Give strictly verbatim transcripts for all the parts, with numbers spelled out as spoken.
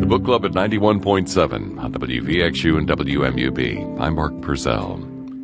Book Club at ninety-one point seven on W V X U and W M U B. I'm Mark Purcell.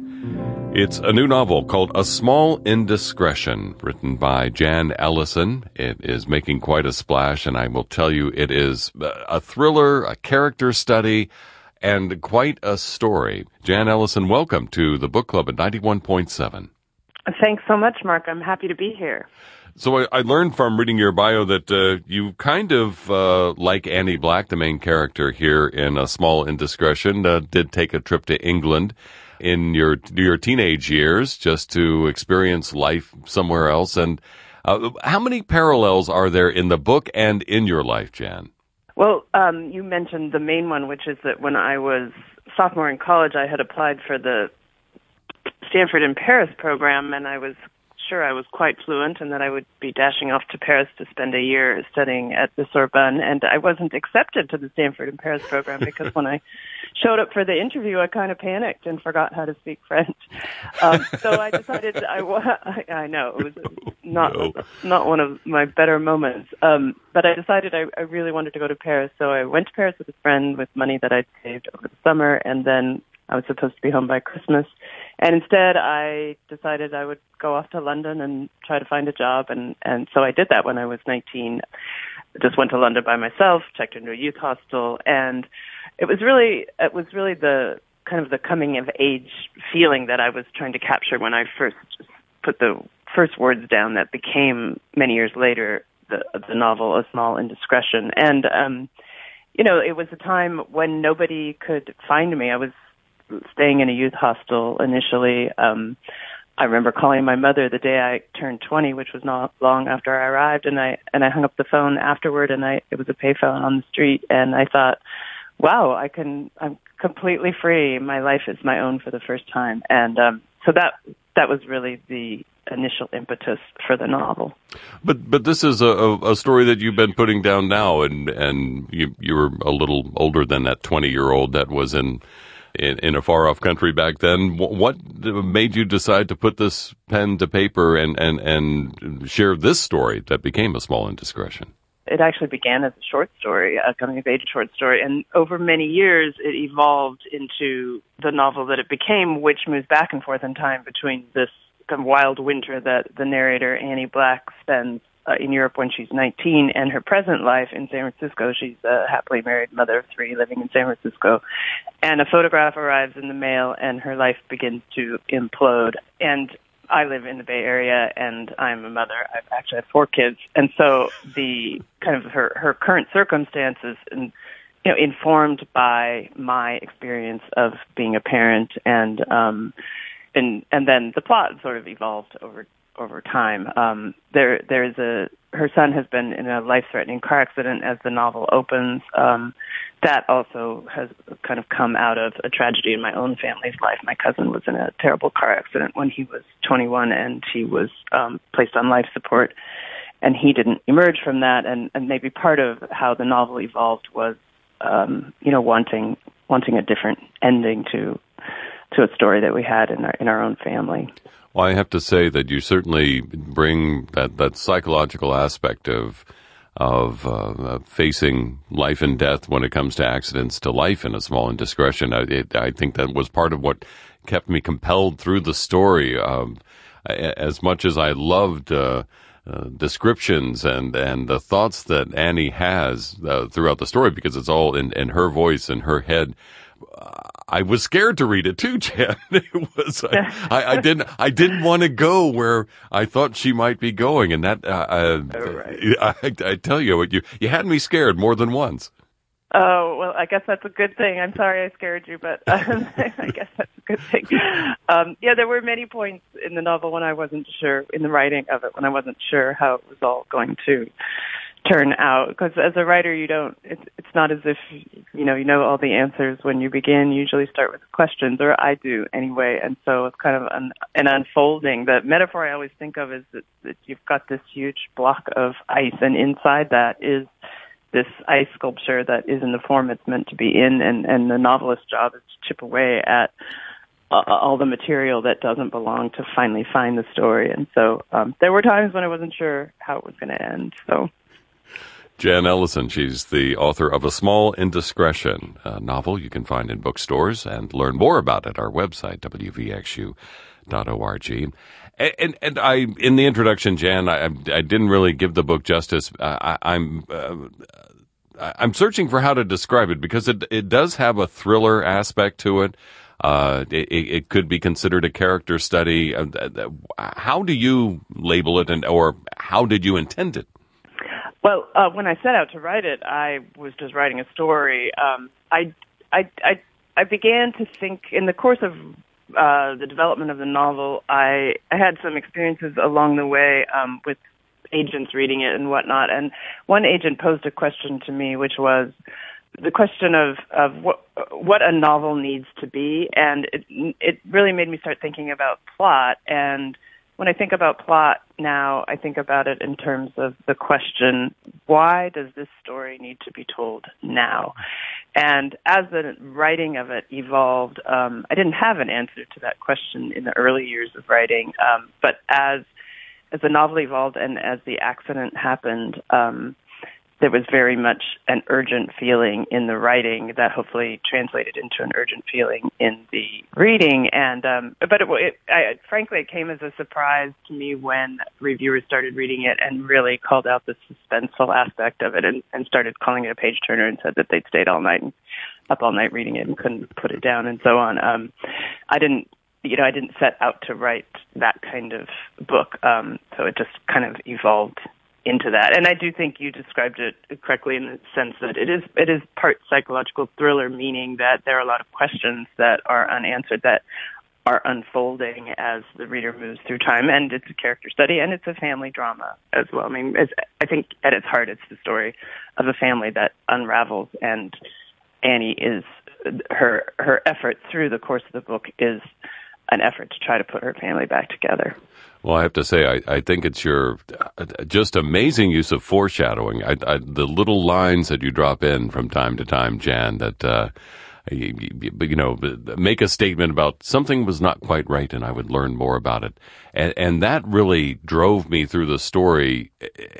It's a new novel called A Small Indiscretion, written by Jan Ellison. It is making quite a splash, and I will tell you it is a thriller, a character study, and quite a story. Jan Ellison, welcome to the Book Club at ninety-one point seven. Thanks so much, Mark. I'm happy to be here. So I, I learned from reading your bio that uh, you kind of, uh, like Annie Black, the main character here in A Small Indiscretion, uh, did take a trip to England in your your teenage years just to experience life somewhere else. And uh, how many parallels are there in the book and in your life, Jan? Well, um, you mentioned the main one, which is that when I was sophomore in college, I had applied for the Stanford in Paris program, and I was sure I was quite fluent and that I would be dashing off to Paris to spend a year studying at the Sorbonne. And I wasn't accepted to the Stanford in Paris program because when I showed up for the interview, I kind of panicked and forgot how to speak French. Um, so I decided I, I, I know it was not no. not one of my better moments. Um, but I decided I, I really wanted to go to Paris. So I went to Paris with a friend with money that I'd saved over the summer, and then I was supposed to be home by Christmas. And instead, I decided I would go off to London and try to find a job. And, and so I did that when I was nineteen. Just went to London by myself, checked into a youth hostel. And it was really, it was really the kind of the coming of age feeling that I was trying to capture when I first put the first words down that became, many years later, the, the novel A Small Indiscretion. And, um, you know, it was a time when nobody could find me. I was staying in a youth hostel initially. Um, I remember calling my mother the day I turned twenty, which was not long after I arrived, and I and I hung up the phone afterward, and I it was a payphone on the street, and I thought, wow, I can I'm completely free. My life is my own for the first time, and um, so that that was really the initial impetus for the novel. But but this is a, a story that you've been putting down now, and and you you were a little older than that twenty year old that was in. In, in a far-off country back then. What made you decide to put this pen to paper and, and, and share this story that became A Small Indiscretion? It actually began as a short story, a coming-of-age short story, and over many years it evolved into the novel that it became, which moves back and forth in time between this kind of wild winter that the narrator, Annie Black, spends Uh, in Europe when she's nineteen, and her present life in San Francisco. She's a happily married mother of three living in San Francisco. And a photograph arrives in the mail, and her life begins to implode. And I live in the Bay Area, and I'm a mother. I've actually had four kids. And so the kind of her, her current circumstances, and, you know, informed by my experience of being a parent, and um, and and then the plot sort of evolved over over time. Um, there, there's a, her son has been in a life-threatening car accident as the novel opens. Um, that also has kind of come out of a tragedy in my own family's life. My cousin was in a terrible car accident when he was twenty-one, and he was um, placed on life support, and he didn't emerge from that. And, and maybe part of how the novel evolved was, um, you know, wanting, wanting a different ending to, to a story that we had in our, in our own family. Well, I have to say that you certainly bring that, that psychological aspect of of uh, facing life and death when it comes to accidents to life in A Small Indiscretion. I, it, I think that was part of what kept me compelled through the story. Um, as much as I loved uh, uh, descriptions and, and the thoughts that Annie has uh, throughout the story, because it's all in, in her voice and her head, I was scared to read it too, Jan. It was I, I, I didn't I didn't want to go where I thought she might be going, and that uh, uh, right. I, I tell you what, you you had me scared more than once. Oh, well, I guess that's a good thing. I'm sorry I scared you, but um, I guess that's a good thing. Um, yeah, there were many points in the novel when I wasn't sure, in the writing of it, when I wasn't sure how it was all going to turn out. Because as a writer, you don't, it's, it's not as if, you know, you know all the answers when you begin. You usually start with questions, or I do anyway. And so it's kind of an, an unfolding. The metaphor I always think of is that, that you've got this huge block of ice, and inside that is this ice sculpture that is in the form it's meant to be in, and, and the novelist's job is to chip away at uh, all the material that doesn't belong to finally find the story. And so um, there were times when I wasn't sure how it was going to end. So Jan Ellison, she's the author of A Small Indiscretion, a novel you can find in bookstores and learn more about at our website, w v x u dot org. And, and, and I, in the introduction, Jan, I, I didn't really give the book justice. Uh, I, I'm, uh, I'm searching for how to describe it because it, it does have a thriller aspect to it. Uh, it, it could be considered a character study. How do you label it, and or how did you intend it? Well, uh, when I set out to write it, I was just writing a story. Um, I, I, I, I began to think in the course of uh, the development of the novel. I, I had some experiences along the way um, with agents reading it and whatnot. And one agent posed a question to me, which was the question of, of what, what a novel needs to be. And it, it really made me start thinking about plot. And when I think about plot now, I think about it in terms of the question, why does this story need to be told now? And as the writing of it evolved, um, I didn't have an answer to that question in the early years of writing. Um, but as as the novel evolved and as the accident happened, um, there was very much an urgent feeling in the writing that hopefully translated into an urgent feeling in the reading. And um, but it, it I, frankly, it came as a surprise to me when reviewers started reading it and really called out the suspenseful aspect of it, and, and started calling it a page turner and said that they'd stayed all night and up all night reading it and couldn't put it down and so on. Um, I didn't. You know, I didn't set out to write that kind of book, um, so it just kind of evolved into that. And I do think you described it correctly in the sense that it is it is part psychological thriller, meaning that there are a lot of questions that are unanswered that are unfolding as the reader moves through time. And it's a character study, and it's a family drama as well. I mean, it's, I think at its heart, it's the story of a family that unravels, and Annie is her her effort through the course of the book is an effort to try to put her family back together. Well, I have to say, I, I think it's your uh, just amazing use of foreshadowing. I, I, the little lines that you drop in from time to time, Jan, that, uh, you, you know, make a statement about something was not quite right and I would learn more about it. And, and that really drove me through the story.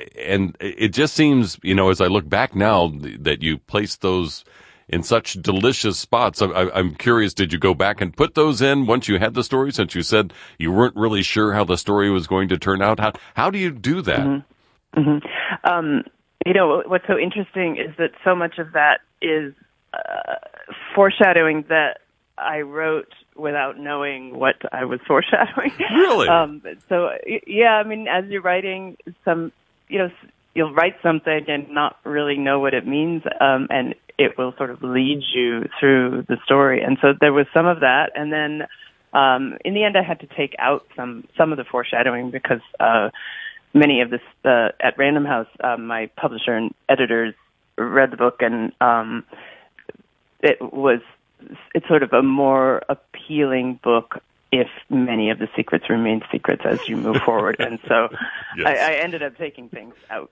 And it just seems, you know, as I look back now, that you placed those in such delicious spots. I, I'm curious, did you go back and put those in once you had the story, since you said you weren't really sure how the story was going to turn out? How how do you do that? Mm-hmm. Mm-hmm. Um, you know, what's so interesting is that so much of that is uh, foreshadowing that I wrote without knowing what I was foreshadowing. Really? Um, so, yeah, I mean, as you're writing some, you know, you'll write something and not really know what it means, um, and it will sort of lead you through the story. And so there was some of that. And then um, in the end, I had to take out some, some of the foreshadowing because uh, many of this, uh, at Random House, uh, my publisher and editors read the book, and um, it was, it's sort of a more appealing book if many of the secrets remain secrets as you move forward. And so yes. I, I ended up taking things out.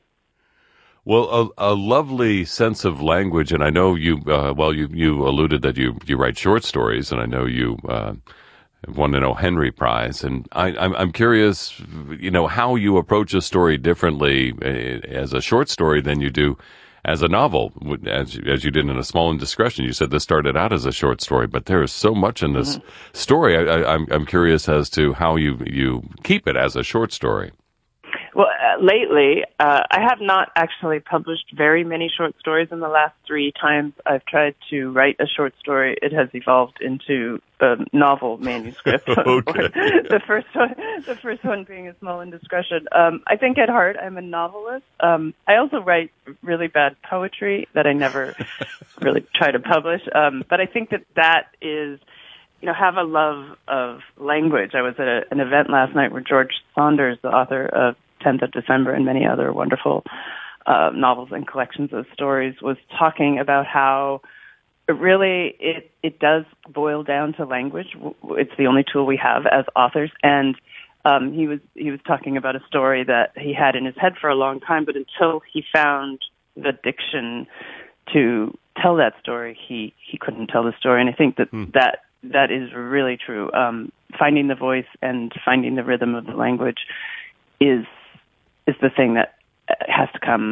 Well, a, a lovely sense of language, and I know you, uh, well, you, you alluded that you, you write short stories, and I know you uh, won an O. Henry Prize, and I, I'm, I'm curious, you know, how you approach a story differently as a short story than you do as a novel, as, as you did in A Small Indiscretion. You said this started out as a short story, but there is so much in this mm-hmm. story. I, I, I'm, I'm curious as to how you, you keep it as a short story. Well, uh, lately, uh, I have not actually published very many short stories. In the last three times I've tried to write a short story, it has evolved into a novel manuscript. Okay. the first one, the first one being A Small Indiscretion. Um, I think at heart I'm a novelist. Um, I also write really bad poetry that I never really try to publish. Um, but I think that that is, you know, have a love of language. I was at a, an event last night where George Saunders, the author of tenth of December and many other wonderful uh, novels and collections of stories, was talking about how it really it it does boil down to language. It's the only tool we have as authors. And um, he was he was talking about a story that he had in his head for a long time, but until he found the diction to tell that story, he he couldn't tell the story. And I think that hmm. that that is really true. Um, finding the voice and finding the rhythm of the language is is the thing that has to come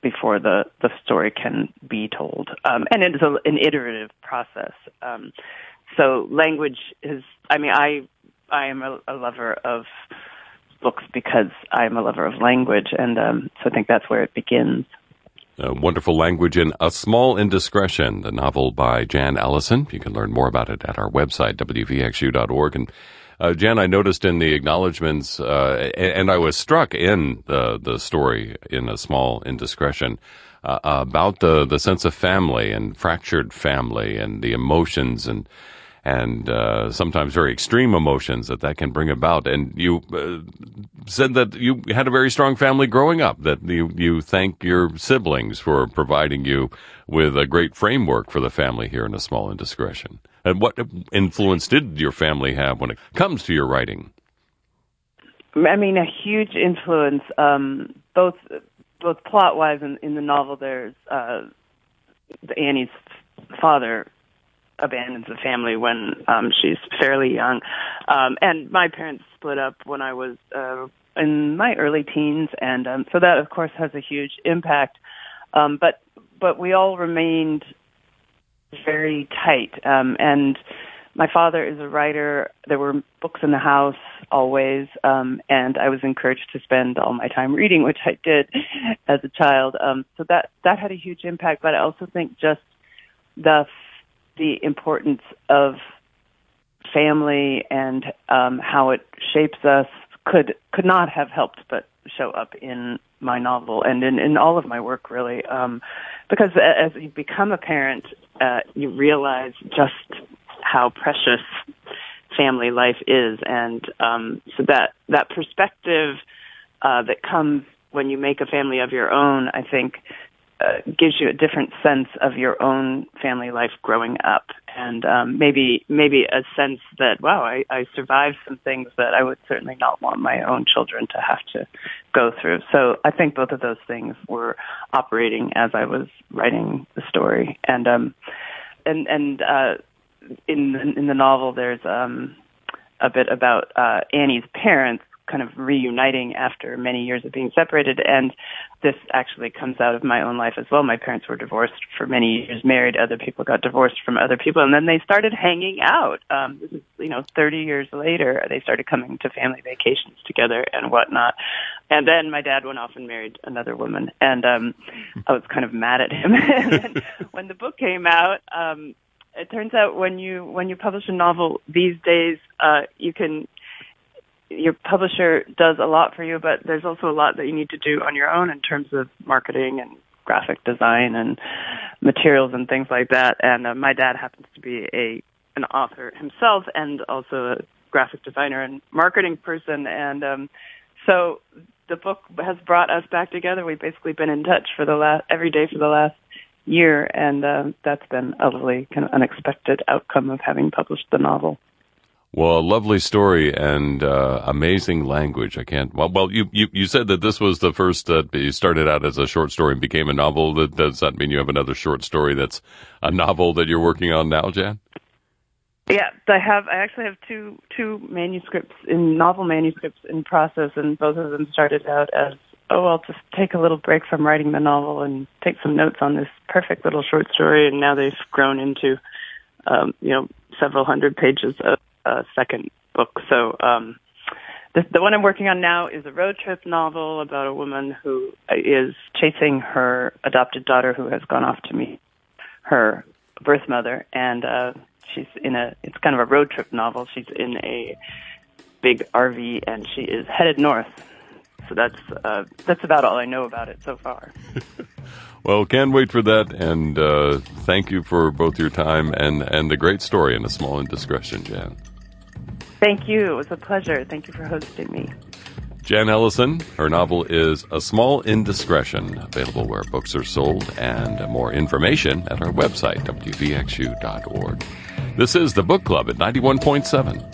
before the, the story can be told. Um, and it is a, an iterative process. Um, so language is, I mean, I I am a, a lover of books because I'm a lover of language, and um, so I think that's where it begins. A wonderful language in A Small Indiscretion, the novel by Jan Ellison. You can learn more about it at our website, w v x u dot org. And uh, Jan, I noticed in the acknowledgments, uh, and, and I was struck in the, the story in A Small Indiscretion, uh, about the, the sense of family and fractured family and the emotions and and uh, sometimes very extreme emotions that that can bring about. And you uh, said that you had a very strong family growing up, that you, you thank your siblings for providing you with a great framework for the family here in A Small Indiscretion. And what influence did your family have when it comes to your writing? I mean, a huge influence, um, both both plot-wise and in the novel. There's uh, Annie's father abandons the family when um, she's fairly young. Um, and my parents split up when I was uh, in my early teens, and um, so that, of course, has a huge impact. Um, but but we all remained very tight. Um, and my father is a writer. There were books in the house always, um, and I was encouraged to spend all my time reading, which I did as a child. Um, so that, that had a huge impact, but I also think just the the importance of family and um, how it shapes us could could not have helped but show up in my novel and in, in all of my work, really. Um, because as you become a parent, uh, you realize just how precious family life is. And um, so that, that perspective uh, that comes when you make a family of your own, I think, Uh, gives you a different sense of your own family life growing up, and um, maybe maybe a sense that, wow, I, I survived some things that I would certainly not want my own children to have to go through. So I think both of those things were operating as I was writing the story, and um, and and uh, in in the novel there's um, a bit about uh, Annie's parents kind of reuniting after many years of being separated, and this actually comes out of my own life as well. My parents were divorced for many years, married, other people got divorced from other people, and then they started hanging out. Um, this is, you know, thirty years later, they started coming to family vacations together and whatnot. And then my dad went off and married another woman, and um, I was kind of mad at him. And then when the book came out, um, it turns out when you when you publish a novel these days, uh, you can your publisher does a lot for you, but there's also a lot that you need to do on your own in terms of marketing and graphic design and materials and things like that. And uh, my dad happens to be a an author himself and also a graphic designer and marketing person. And um, so the book has brought us back together. We've basically been in touch for the last every day for the last year, and uh, that's been a lovely kind of unexpected outcome of having published the novel. Well, a lovely story and uh, amazing language. I can't. Well, well, you, you you said that this was the first that you started out as a short story and became a novel. That does that mean you have another short story that's a novel that you're working on now, Jan? Yeah, I have. I actually have two two manuscripts in novel manuscripts in process, and both of them started out as, oh, I'll just take a little break from writing the novel and take some notes on this perfect little short story, and now they've grown into, um, you know, several hundred pages of a second book. So um, the, the one I'm working on now is a road trip novel about a woman who is chasing her adopted daughter who has gone off to meet her birth mother, and uh, she's in a, it's kind of a road trip novel. She's in a big R V, and she is headed north. So that's uh, that's about all I know about it so far. Well, can't wait for that, and uh, thank you for both your time and, and the great story in A Small Indiscretion, Jan. Thank you. It was a pleasure. Thank you for hosting me. Jan Ellison, her novel is A Small Indiscretion, available where books are sold, and more information at our website, w v x u dot org. This is the Book Club at ninety-one point seven.